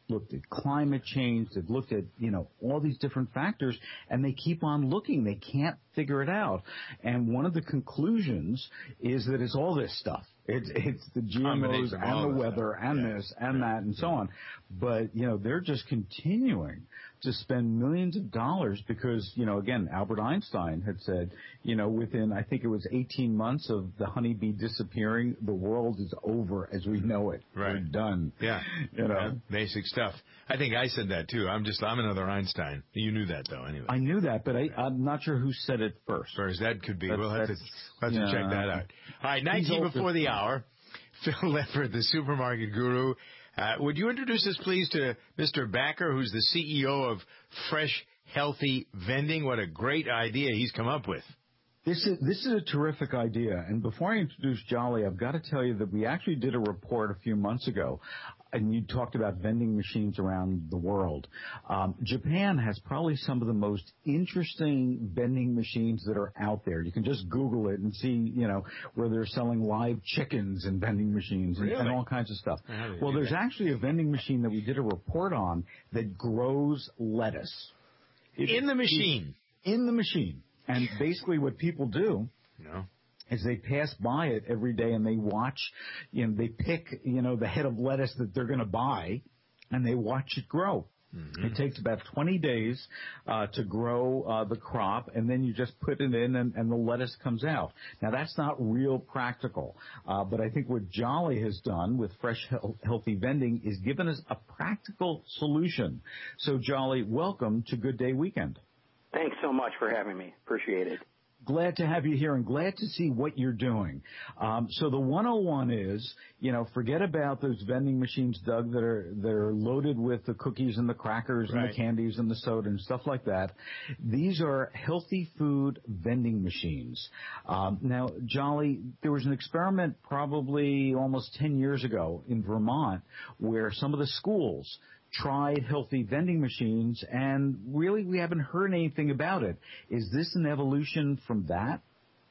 S2: looked at climate change. They've looked at, you know, all these different factors, and they keep on looking. They can't figure it out. And one of the conclusions is that it's all this stuff. It's, it's the G M Os and the weather and yeah. this and yeah. that and so on. But, you know, they're just continuing to spend millions of dollars because, you know, again, Albert Einstein had said, you know, within, I think it was eighteen months of the honeybee disappearing, the world is over as we know it.
S1: Right.
S2: We're done.
S1: Yeah.
S2: You know.
S1: Yeah. Basic stuff. I think I said that, too. I'm just, I'm another Einstein. You knew that, though, anyway.
S2: I knew that, but I, I'm not sure who said it first.
S1: First, that could be.
S2: That's,
S1: we'll have to, we'll have to
S2: yeah.
S1: check that out. All right, nineteen before the hour. Phil Leppert, the supermarket guru. Uh, would you introduce us, please, to Mister Backer, who's the C E O of Fresh Healthy Vending? What a great idea he's come up with.
S2: This is this is a terrific idea. And before I introduce Jolly, I've got to tell you that we actually did a report a few months ago, and you talked about vending machines around the world. Um, Japan has probably some of the most interesting vending machines that are out there. You can just Google it and see, you know, where they're selling live chickens in vending machines and,
S1: really?
S2: and all kinds of stuff. Well, there's that? actually a vending machine that we did a report on that grows lettuce. It,
S1: in the machine?
S2: In the machine. And basically what people do
S1: no.
S2: is they pass by it every day and they watch, you know, they pick, you know, the head of lettuce that they're going to buy and they watch it grow. Mm-hmm. It takes about twenty days uh, to grow uh, the crop, and then you just put it in and, and the lettuce comes out. Now, that's not real practical, uh, but I think what Jolly has done with Fresh Healthy Vending is given us a practical solution. So, Jolly, welcome to Good Day Weekend.
S15: Thanks so much for having me. Appreciate it.
S2: Glad to have you here and glad to see what you're doing. Um, so the one oh one is, you know, forget about those vending machines, Doug, that are that are loaded with the cookies and the crackers right. and the candies and the soda and stuff like that. These are healthy food vending machines. Um, now, Jolly, there was an experiment probably almost ten years ago in Vermont where some of the schools tried healthy vending machines, and really we haven't heard anything about it. Is this an evolution from that?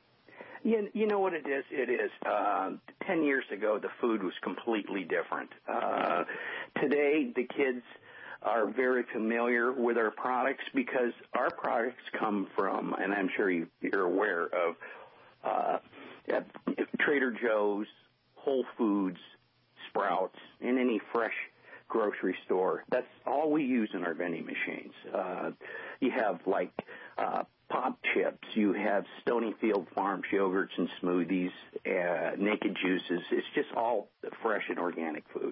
S15: You, you know what it is? It is. Uh, ten years ago, the food was completely different. Uh, today, the kids are very familiar with our products because our products come from, and I'm sure you, you're aware of, uh, Trader Joe's, Whole Foods, Sprouts, and any fresh grocery store. That's all we use in our vending machines. Uh, you have like uh, Pop Chips. You have Stonyfield Farms yogurts and smoothies, uh, Naked Juices. It's just all fresh and organic food.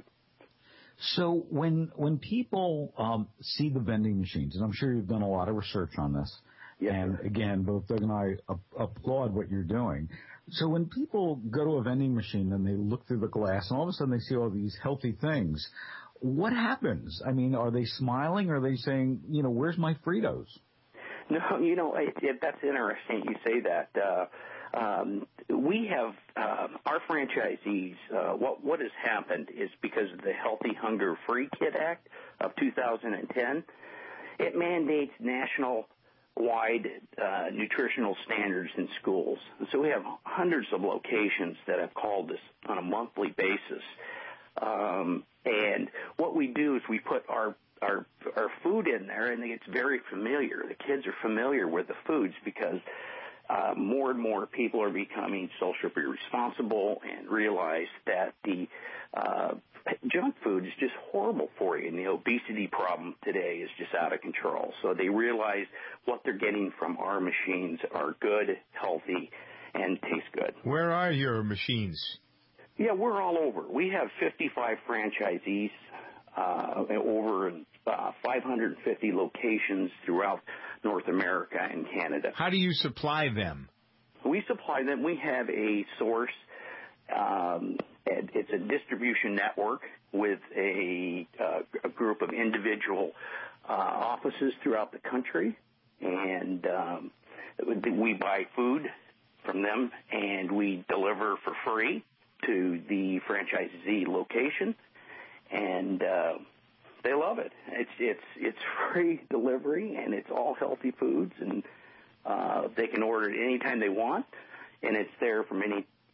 S2: So when when people um, see the vending machines, and I'm sure you've done a lot of research on this,
S15: yes,
S2: and
S15: sir. Again,
S2: both Doug and I a- applaud what you're doing. So when people go to a vending machine and they look through the glass and all of a sudden they see all these healthy things, what happens? I mean, are they smiling? Or are they saying, you know, where's my Fritos?
S15: No, you know, it, it, that's interesting you say that. Uh, um, we have uh, our franchisees, uh, what, what has happened is because of the Healthy Hunger Free Kid Act of two thousand ten, it mandates national wide uh, nutritional standards in schools. So we have hundreds of locations that have called us on a monthly basis. Um, and what we do is we put our, our our food in there, and it's very familiar. The kids are familiar with the foods because uh, more and more people are becoming socially responsible and realize that the uh, junk food is just horrible for you, and the obesity problem today is just out of control. So they realize what they're getting from our machines are good, healthy, and taste good.
S1: Where are your machines?
S15: Yeah, we're all over. We have fifty-five franchisees, uh, over uh, five hundred fifty locations throughout North America and Canada.
S1: How do you supply them?
S15: We supply them. We have a source. Um, it's a distribution network with a, uh, a group of individual uh, offices throughout the country, and um, we buy food from them, and we deliver for free to the franchisee location, and uh, they love it. It's it's it's free delivery, and it's all healthy foods, and uh, they can order it anytime they want, and it's there from any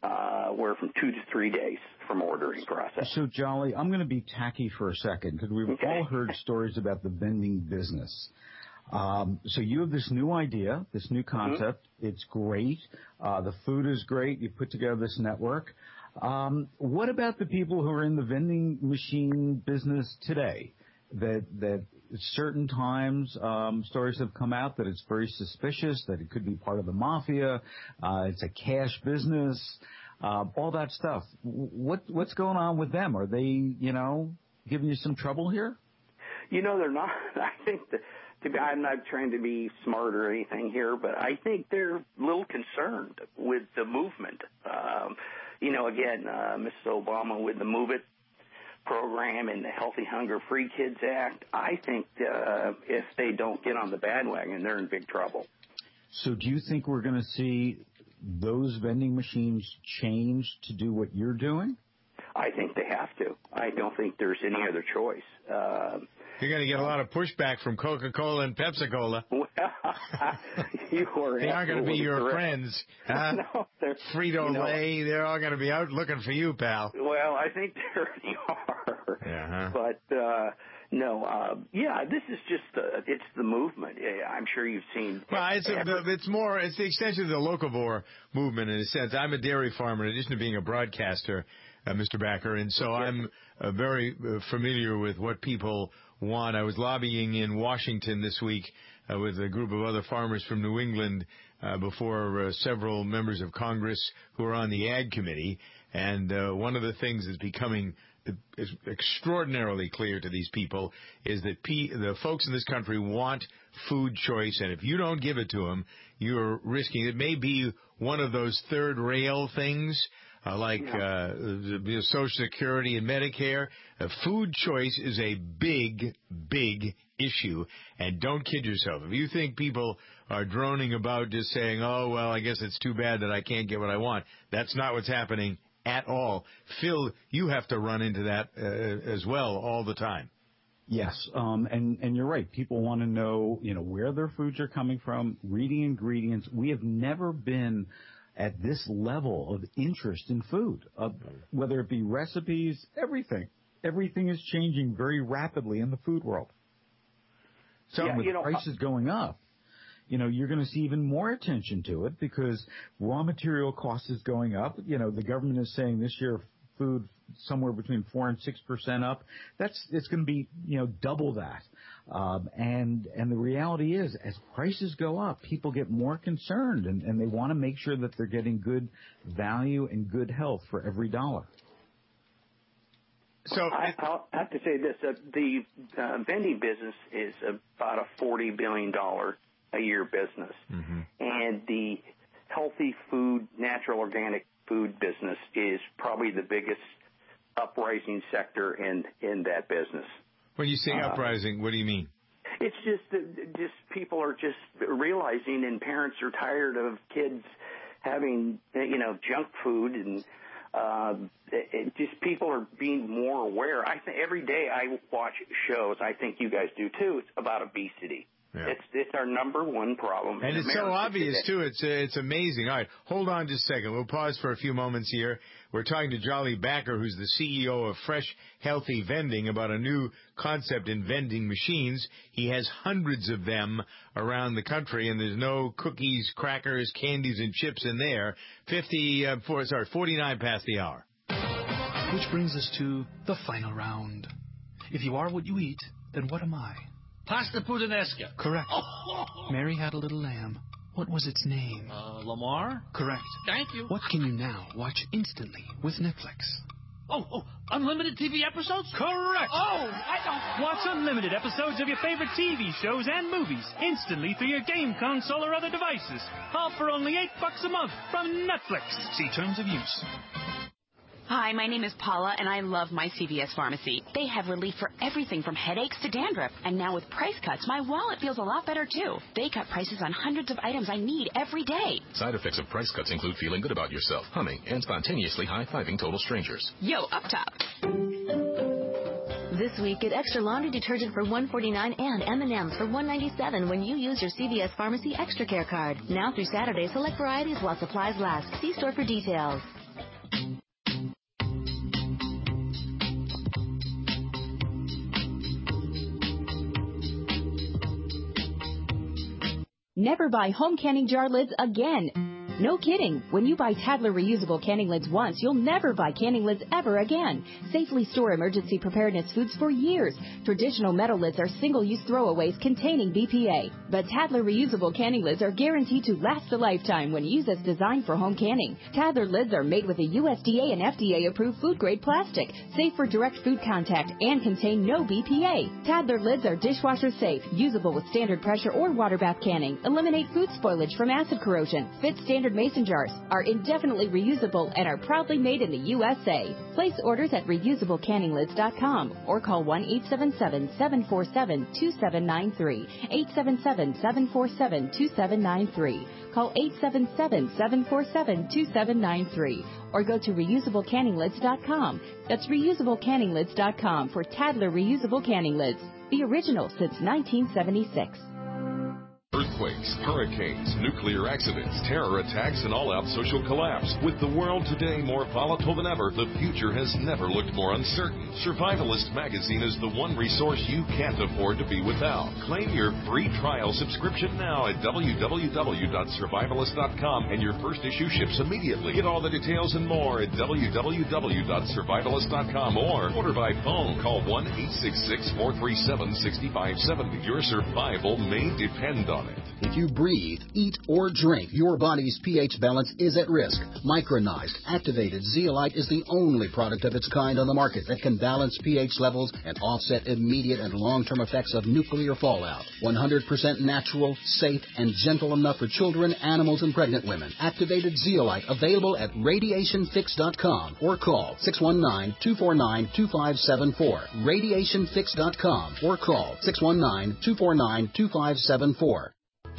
S15: uh, where from two to three days from ordering process.
S2: So, Jolly, I'm going to be tacky for a second because we've
S15: Okay.
S2: all heard stories about the vending business. Um, so you have this new idea, this new concept. Mm-hmm. It's great. Uh, the food is great. You put together this network. Um, what about the people who are in the vending machine business today? That that at certain times um, stories have come out that it's very suspicious, that it could be part of the mafia. Uh, it's a cash business. Uh, all that stuff. What what's going on with them? Are they, you know, giving you some trouble here?
S15: You know, they're not. I think that. To be, I'm not trying to be smart or anything here, but I think they're a little concerned with the movement. Um, you know, again, uh, Missus Obama with the Move It program and the Healthy Hunger Free Kids Act, I think uh, if they don't get on the bandwagon, they're in big trouble.
S2: So do you think we're going to see those vending machines change to do what you're doing?
S15: I think they have to. I don't think there's any other choice. Uh,
S1: You're going to get a lot of pushback from Coca-Cola and Pepsi-Cola.
S15: Well, you are
S1: they aren't going to be your
S15: correct.
S1: friends. Huh?
S15: No, they're,
S1: Frito-Lay,
S15: you know,
S1: they're all going to be out looking for you, pal.
S15: Well, I think they already are.
S1: Yeah, huh?
S15: But, uh, no, uh, yeah, this is just, uh, it's the movement. I'm sure you've seen.
S1: Well, it's, a, it's more, it's the extension of the locavore movement in a sense. I'm a dairy farmer in addition to being a broadcaster, uh, Mister Backer, and so okay. I'm uh, very uh, familiar with what people want. I was lobbying in Washington this week uh, with a group of other farmers from New England uh, before uh, several members of Congress who are on the Ag Committee, and uh, one of the things that's becoming is extraordinarily clear to these people is that P, the folks in this country want food choice, and if you don't give it to them, you're risking it. May be one of those third rail things uh, like yeah. uh, the Social Security and Medicare. Uh, food choice is a big, big issue, and don't kid yourself. If you think people are droning about just saying, oh, well, I guess it's too bad that I can't get what I want, that's not what's happening at all. Phil, you have to run into that uh, as well all the time.
S2: Yes, um, and, and you're right. People want to know, you know, where their foods are coming from, reading ingredients. We have never been at this level of interest in food, uh, whether it be recipes, everything. Everything is changing very rapidly in the food world. So yeah, with you know, prices going up, you know, you're going to see even more attention to it because raw material cost is going up. You know, the government is saying this year food somewhere between four and six percent up. That's it's going to be, you know, double that. Um, and and the reality is, as prices go up, people get more concerned, and, and they want to make sure that they're getting good value and good health for every dollar.
S15: So I, I'll have to say this: uh, the uh, vending business is about a forty billion dollars a year business, mm-hmm. and the healthy food, natural organic food business is probably the biggest uprising sector in, in that business.
S1: When you say uh, uprising, what do you mean?
S15: It's just that just people are just realizing, and parents are tired of kids having, you know, junk food, and uh, it, just people are being more aware. I think every day I watch shows, I think you guys do too, it's about obesity. Yeah. It's it's our number one problem.
S1: And it's
S15: America
S1: so obvious,
S15: today.
S1: too. It's uh, it's amazing. All right, hold on just a second. We'll pause for a few moments here. We're talking to Jolly Backer, who's the C E O of Fresh Healthy Vending, about a new concept in vending machines. He has hundreds of them around the country, and there's no cookies, crackers, candies, and chips in there. Fifty, uh, four, sorry, forty-nine past the hour.
S9: Which brings us to the final round. If you are what you eat, then what am I?
S16: Pasta puttanesca.
S9: Correct. Mary had a little lamb. What was its name?
S16: Uh, Lamar?
S9: Correct.
S16: Thank you.
S9: What can you now watch instantly with Netflix?
S16: Oh, oh, unlimited T V episodes?
S9: Correct.
S16: Oh, I don't...
S17: Watch unlimited episodes of your favorite T V shows and movies instantly through your game console or other devices. All for only eight bucks a month from Netflix. See terms of use.
S18: Hi, my name is Paula, and I love my C V S Pharmacy. They have relief for everything from headaches to dandruff. And now with price cuts, my wallet feels a lot better, too. They cut prices on hundreds of items I need every day.
S19: Side effects of price cuts include feeling good about yourself, humming, and spontaneously high-fiving total strangers.
S18: Yo, up top.
S20: This week, get extra laundry detergent for one forty-nine and M and M's for one ninety-seven when you use your C V S Pharmacy Extra Care card. Now through Saturday, select varieties while supplies last. See store for details.
S21: Never buy home canning jar lids again. No kidding. When you buy Tadler reusable canning lids once, you'll never buy canning lids ever again. Safely store emergency preparedness foods for years. Traditional metal lids are single-use throwaways containing B P A. But Tadler reusable canning lids are guaranteed to last a lifetime when used as designed for home canning. Tadler lids are made with a U S D A and F D A-approved food-grade plastic, safe for direct food contact, and contain no B P A. Tadler lids are dishwasher safe, usable with standard pressure or water bath canning, eliminate food spoilage from acid corrosion, fit standard mason jars, are indefinitely reusable, and are proudly made in the U S A. Place orders at reusable canning lids dot com or call one eight seven seven, seven four seven, two seven nine three, eight seven seven, seven four seven, two seven nine three. Call eight seven seven, seven four seven, two seven nine three or go to reusable canning lids dot com. That's reusable canning lids dot com for Tadler reusable canning lids, the original since nineteen seventy-six.
S22: Earthquakes, hurricanes, nuclear accidents, terror attacks, and all-out social collapse. With the world today more volatile than ever, the future has never looked more uncertain. Survivalist magazine is the one resource you can't afford to be without. Claim your free trial subscription now at w w w dot survivalist dot com, and your first issue ships immediately. Get all the details and more at w w w dot survivalist dot com or order by phone. Call one eight six six, four three seven, six five seven zero. Your survival may depend on it.
S23: If you breathe, eat, or drink, your body's pH balance is at risk. Micronized, activated zeolite is the only product of its kind on the market that can balance pH levels and offset immediate and long-term effects of nuclear fallout. one hundred percent natural, safe, and gentle enough for children, animals, and pregnant women. Activated zeolite available at radiation fix dot com or call six one nine, two four nine, two five seven four. radiation fix dot com or call six one nine, two four nine, two five seven four.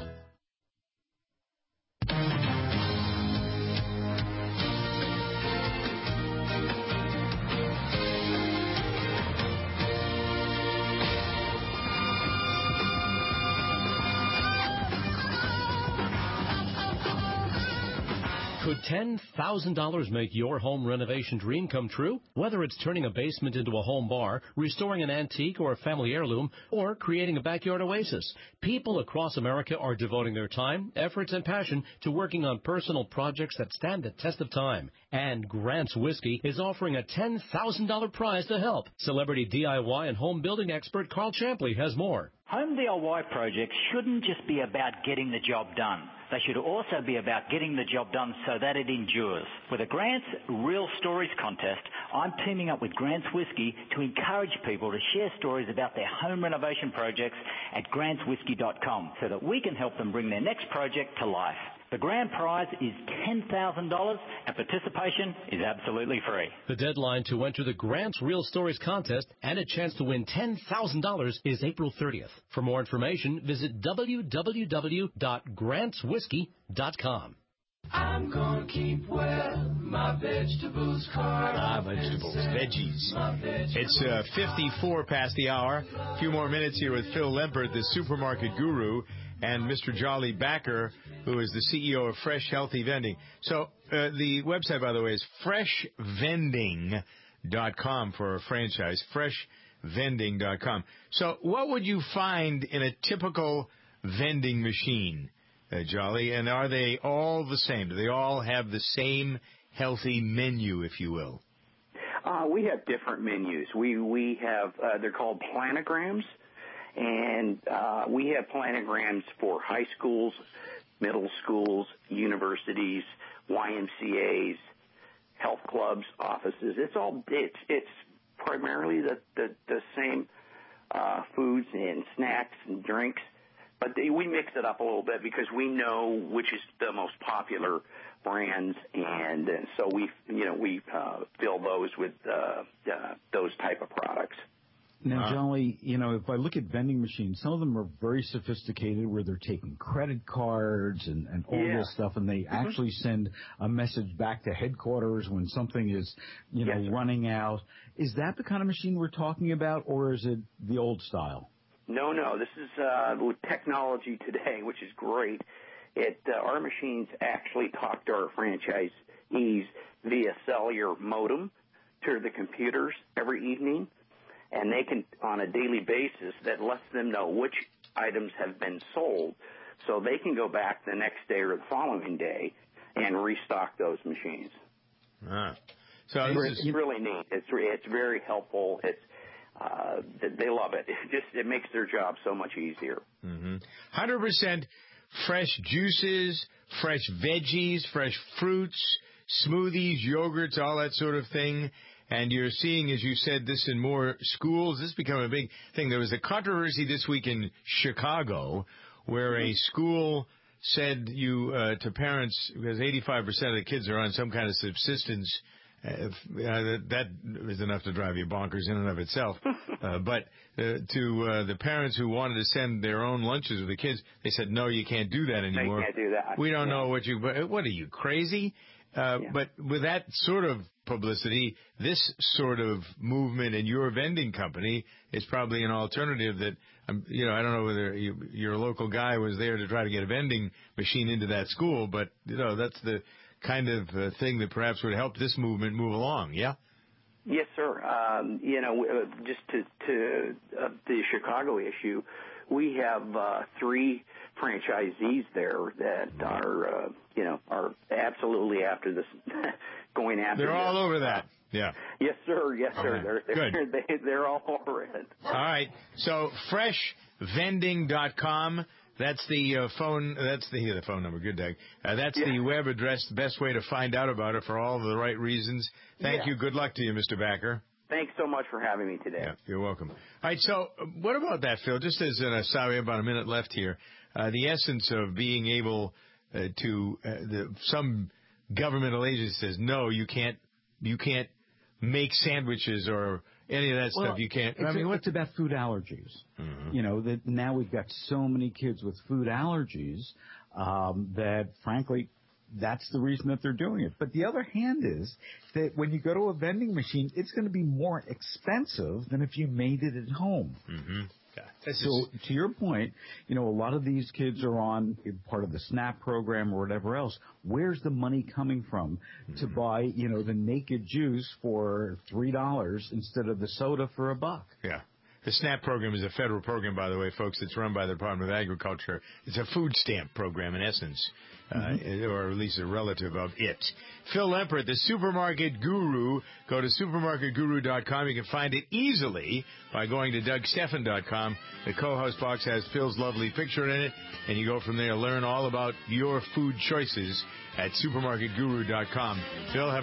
S4: Could ten thousand dollars make your home renovation dream come true? Whether it's turning a basement into a home bar, restoring an antique or a family heirloom, or creating a backyard oasis, people across America are devoting their time, efforts, and passion to working on personal projects that stand the test of time. And Grant's Whiskey is offering a ten thousand dollars prize to help. Celebrity D I Y and home building expert Carl Champley has more.
S24: Home D I Y projects shouldn't just be about getting the job done. They should also be about getting the job done so that it endures. For the Grant's Real Stories contest, I'm teaming up with Grant's Whiskey to encourage people to share stories about their home renovation projects at grants whiskey dot com so that we can help them bring their next project to life. The grand prize is ten thousand dollars and participation is absolutely free.
S4: The deadline to enter the Grant's Real Stories contest and a chance to win ten thousand dollars is April thirtieth. For more information, visit w w w dot grants whiskey dot com.
S10: I'm gonna keep well my vegetables carved.
S1: Ah, vegetables, veggies. It's uh, fifty-four past the hour. A few more minutes here with Phil Lempert, the supermarket guru, and Mister Jolly Backer, who is the C E O of Fresh Healthy Vending. So uh, the website, by the way, is fresh vending dot com for a franchise, fresh vending dot com. So what would you find in a typical vending machine, uh, Jolly? And are they all the same? Do they all have the same healthy menu, if you will?
S15: Uh, we have different menus. We, we have, uh, they're called planograms. And uh, we have planograms for high schools, middle schools, universities, Y M C As, health clubs, offices. It's all it's it's primarily the the, the same uh, foods and snacks and drinks, but they, we mix it up a little bit because we know which is the most popular brands, and, and so we you know we uh, fill those with uh, uh, those type of products.
S2: Now, Jolly, you know, if I look at vending machines, some of them are very sophisticated where they're taking credit cards and, and all
S15: yeah.
S2: this stuff, and they mm-hmm. actually send a message back to headquarters when something is, you know,
S15: yes,
S2: running out. Is that the kind of machine we're talking about, or is it the old style?
S15: No, no. This is uh, with technology today, which is great. It uh, our machines actually talk to our franchisees via cellular modem to the computers every evening. And they can, on a daily basis, that lets them know which items have been sold. so they can go back the next day or the following day and restock those machines.
S1: Ah. So
S15: it's,
S1: this is,
S15: it's really neat. It's it's very helpful. It's uh, they love it. It just it makes their job so much easier.
S1: Mm-hmm. one hundred percent fresh juices, fresh veggies, fresh fruits, smoothies, yogurts, all that sort of thing. And you're seeing, as you said, this in more schools. This is becoming a big thing. There was a controversy this week in Chicago where a school said you uh, to parents, because eighty-five percent of the kids are on some kind of subsistence. Uh, uh, that is enough to drive you bonkers in and of itself. Uh, but uh, to uh, the parents who wanted to send their own lunches with the kids, they said, no, you can't do that anymore.
S15: They can't do that.
S1: We don't
S15: yeah.
S1: know what you, what are you, crazy? Uh, yeah. But with that sort of publicity, this sort of movement in your vending company is probably an alternative that, um, you know, I don't know whether you, your local guy was there to try to get a vending machine into that school, but, you know, that's the kind of uh, thing that perhaps would help this movement move along, yeah?
S15: Yes, sir. Um, you know, uh, just to, to uh, the Chicago issue, we have uh, three franchisees there that are, uh, you know, are absolutely after this, going after.
S1: They're
S15: this.
S1: all over that. Yeah.
S15: Yes, sir. Yes, sir.
S1: Okay.
S15: They're, they're,
S1: Good.
S15: They, they're all over it.
S1: All right. So fresh vending dot com. That's the uh, phone. That's the, the phone number. Good, Doug. Uh, that's yeah. the web address. The best way to find out about it for all the right reasons. Thank yeah. you. Good luck to you, Mister Backer.
S15: Thanks so much for having me today.
S1: Yeah, you're welcome. All right. So, uh, what about that, Phil? Just as an aside, we have about a minute left here. Uh, the essence of being able uh, to uh, the, some governmental agency says no, you can't. You can't make sandwiches or any of that
S2: well,
S1: stuff. You can't.
S2: It's,
S1: I mean,
S2: what's about food allergies? Mm-hmm. You know, that now we've got so many kids with food allergies um, that, frankly, that's the reason that they're doing it. But the other hand is that when you go to a vending machine, it's going to be more expensive than if you made it at home.
S1: Mm-hmm. Yeah.
S2: So to your point, you know, a lot of these kids are on part of the SNAP program or whatever else. Where's the money coming from mm-hmm. to buy, you know, the naked juice for three dollars instead of the soda for a buck?
S1: Yeah. The SNAP program is a federal program, by the way, folks. It's run by the Department of Agriculture. It's a food stamp program, in essence, mm-hmm. uh, or at least a relative of it. Phil Lempert, the Supermarket Guru. Go to supermarket guru dot com. You can find it easily by going to doug steffen dot com. The co-host box has Phil's lovely picture in it, and you go from there. Learn all about your food choices at supermarket guru dot com. Phil, have